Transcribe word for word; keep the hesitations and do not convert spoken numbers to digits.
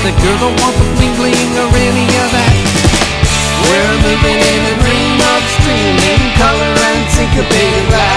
the girl don't want the bling bling or any of that. We're moving in a dream of streaming color and syncopated rap.